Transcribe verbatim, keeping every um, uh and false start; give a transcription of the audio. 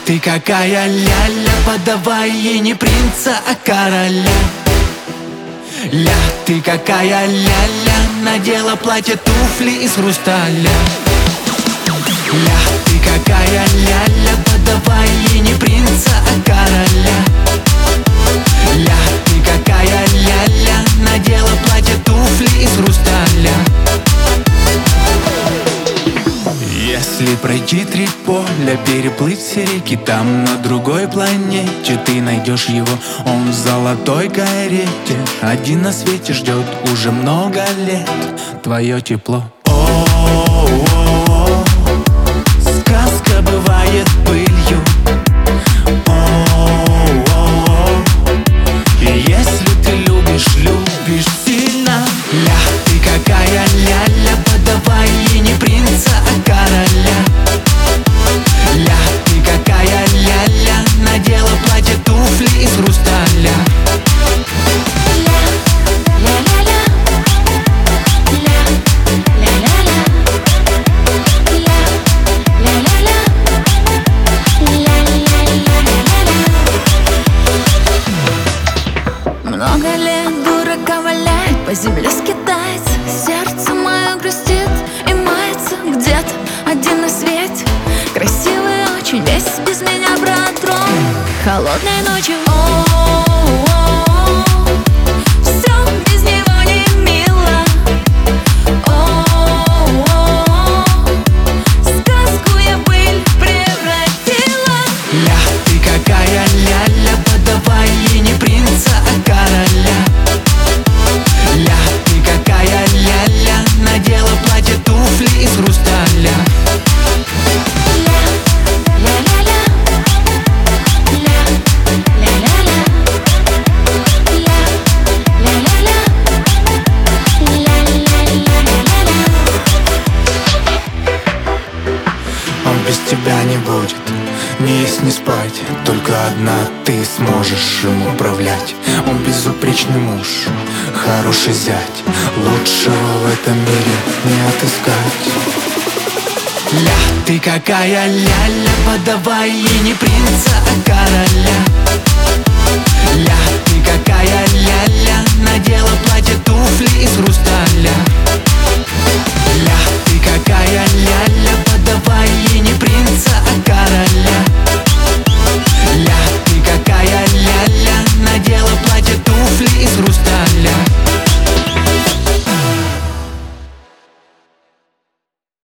ты какая ля-ля, подавай ей не принца, а короля. Ля, ты какая ля-ля, надела платье, туфли из хрусталя. Ля, ты какая ля-ля, подавай ей не принца, а короля. Ля, ты какая ля-ля, надела платье, туфли из хрусталя. Если пройти три поля, переплыть все реки, там на другой планете ты найдешь его. Он в золотой карете, один на свете ждет уже много лет твое тепло. О-о-о-о, сказка бывает пылью. О-о-о, и если ты любишь, любишь сильно. Ля, ты какая ля-ля, подавай ей не принца, а короля. Ля, ты какая ля-ля, надела платье, туфли из хрусталя. Много лет дурака валяет, по земле скитается, сердце мое грустит и мается. Где-то один на свете, красивый очень, весь без меня протрон. Холодной ночью, о-о-о, все без него не мило. О-о-о, сказку я быль превратила. Ля, ты какая ля-ля, подавай ей не принца, а короля. Ля, ты какая ля-ля, надела платье, туфли из хрусталя. Он без тебя не будет ни есть, ни спать, только одна ты сможешь им управлять. Он безупречный муж, хороший зять, лучшего в этом мире не отыскать. Ля, ты какая ля-ля, подавай ей не принца, а короля. Ля, ты какая ля-ля, надела платье, туфли из хрусталя. Ля, ты какая ля-ля,